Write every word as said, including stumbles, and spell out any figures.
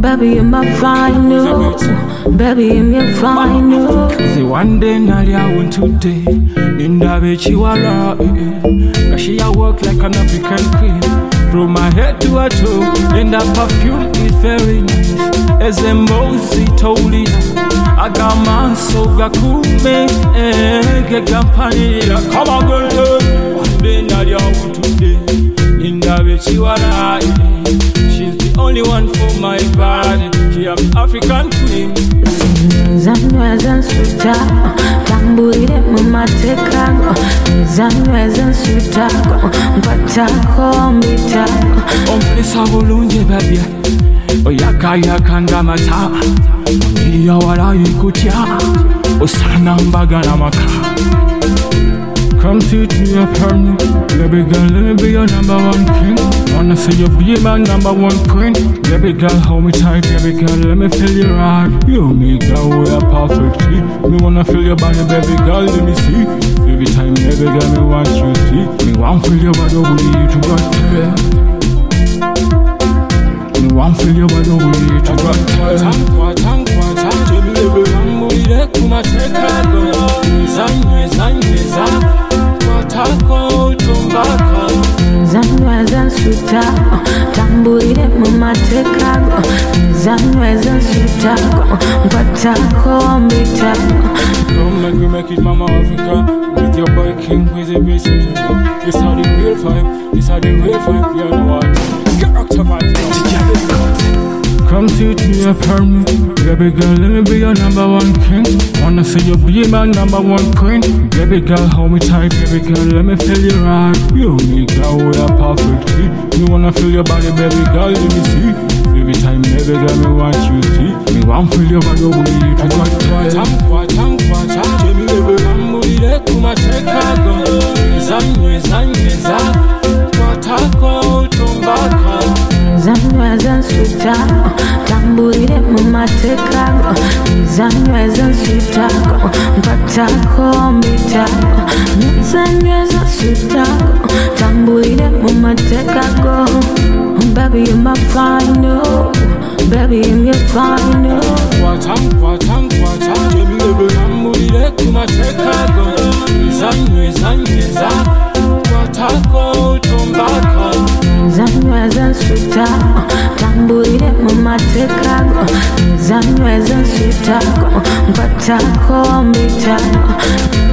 Baby, you're my final. Baby, you're my final. The one day Nadia went today. Linda Bechiwala. Cause she a work like an African queen. From my head to her toe. And that perfume is very nice. As a Mosi told it. I got man so gakume. Get company. Come on, girl. One day Nadia went today. Linda Bechiwala. She's the only one for my body. She am African queen. Zanyweza nsuta tambulire mu mateka. Zanyweza nsuta mpatako mbitako. Omulisa bulungi babye oyakayaka ng'amata. Omuliya wala yikutya osana mbagala maka. Come sit me up on me. Baby girl, let me be your number one king. Wanna see you be my number one queen. Baby girl, hold me tight. Baby girl, let me feel you right. You and me, girl, we are perfect. Me wanna feel your body, baby girl, let me see. Every time, baby girl, me want you see. Me want feel your body, we need to go there. Me want feel your body, we need to go there. Tankwa, tankwa, tankwa, baby, I'm with it, come and take a go. Zanye, zanye, zanye. Zanyweza nsuta tambulire mu mateka. Zanyweza nsuta mpatako mbitako. Don't make me make it Mama Africa. With your boy King, with the bass. This how the real vibe. This how the real vibe. You know what? Character vibe. Come sit me up on me. Baby girl, let me be your number one king. Wanna see you be my number one queen. Baby girl, hold me tight. Baby girl, let me feel you right. You and me, girl, we are perfect. You wanna feel your body, baby girl, let me see. Every time, baby girl, me want you see. Me want feel your body, we need to go try. Tankwa, tankwa, tankwa, baby, I'm with it, come and take a go. Zanye, zanye, zanye, tako, tumbaka. Zanyweza nsuta tambulire mu mateka. Zanyweza nsuta mpatako mbitako. Zanyweza nsuta tambulire mu mateka go. Baby, you're my final. Baby, you're my final. Tankwa, tankwa, tankwa, baby, tambulire mu mateka go. Zanye, zanye, zanye, tako, tumbaka. Zanyweza nsuta tambulire mu mateka. Zanyweza nsuta mpatako mbitako.